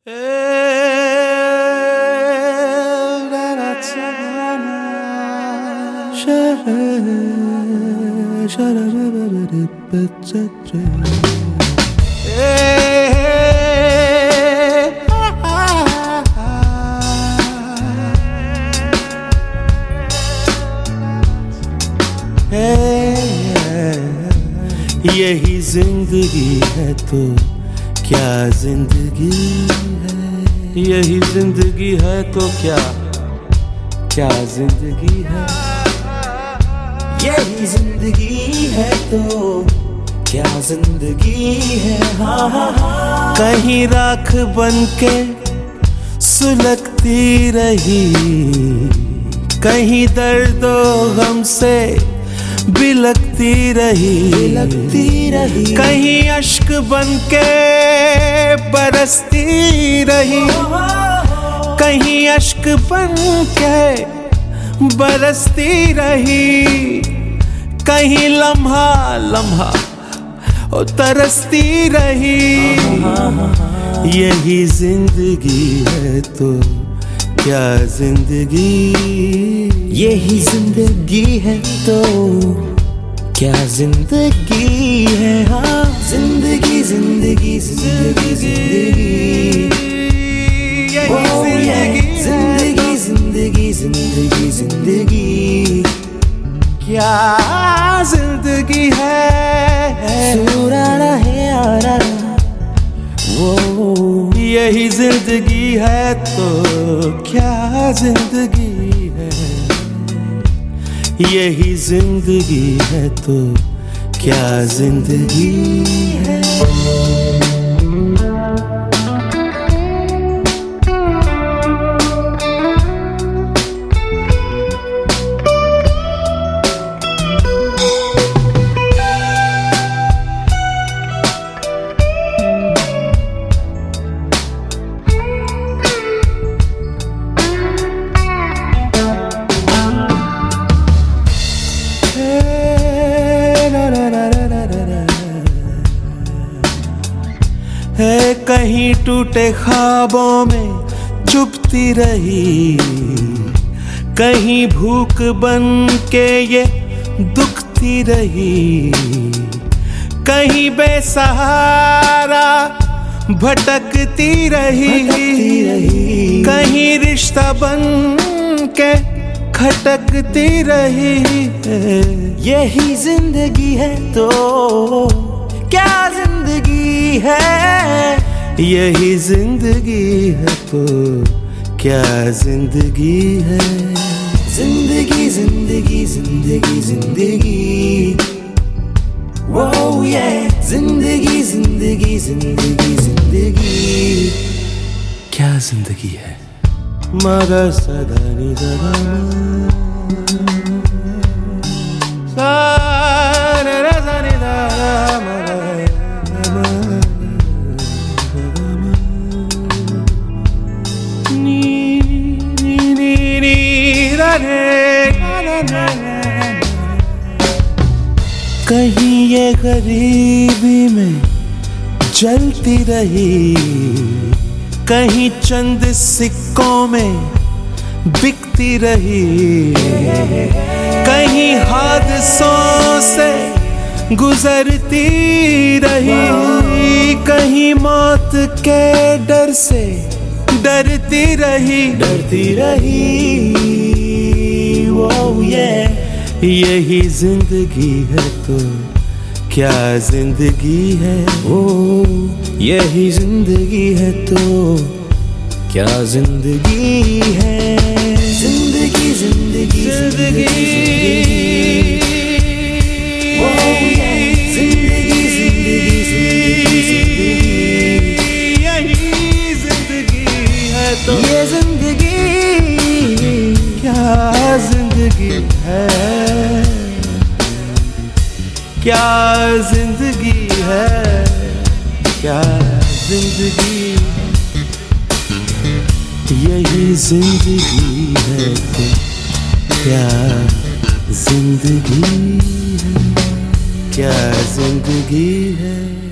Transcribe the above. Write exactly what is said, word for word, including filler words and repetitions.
यही जिंदगी है तो क्या जिंदगी है, यही जिंदगी है तो क्या क्या जिंदगी है, यही जिंदगी है तो क्या जिंदगी है। हाँ हाँ हाँ। कहीं राख बन के सुलगती रही, कहीं दर्दो गम से बिलकती रही, बिलकती रही, कहीं अश्क बन के बरसती रही, कहीं अश्क बन के बरसती रही, कहीं लम्हा लम्हा ओ तरसती रही। यही जिंदगी है तो क्या जिंदगी, यही जिंदगी है तो क्या जिंदगी है। हाँ जिंदगी जिंदगी जिंदगी जिंदगी जिंदगी जिंदगी जिंदगी जिंदगी क्या जिंदगी है। सुराना है यारा वो, यही जिंदगी है तो क्या जिंदगी है, यही जिंदगी है तो क्या जिंदगी है। है कहीं टूटे ख्वाबों में चुपती रही, कहीं भूख बन के ये दुखती रही, कहीं बेसहारा भटकती रही, कहीं रिश्ता बन के खटकती रही। यही जिंदगी है तो क्या जिंदगी है, यही जिंदगी है तो क्या जिंदगी है। जिंदगी जिंदगी जिंदगी जिंदगी वो ये जिंदगी जिंदगी जिंदगी जिंदगी क्या जिंदगी है। मगर सदा नि सदा सा रे रे सा नि दा कहीं ये गरीबी में जलती रही, कहीं चंद सिक्कों में बिकती रही, कहीं हादसों से गुजरती रही, कहीं मौत के डर से डरती रही डरती रही। वो ये यही जिंदगी है तो क्या जिंदगी है। ओ यही जिंदगी है तो क्या जिंदगी है। जिंदगी जिंदगी जिंदगी ओ ये जिंदगी जिंदगी जिंदगी जिंदगी यही जिंदगी है तो ये जिंदगी क्या जिंदगी है, क्या जिंदगी है, क्या जिंदगी। यही जिंदगी है तो क्या जिंदगी है, क्या जिंदगी है।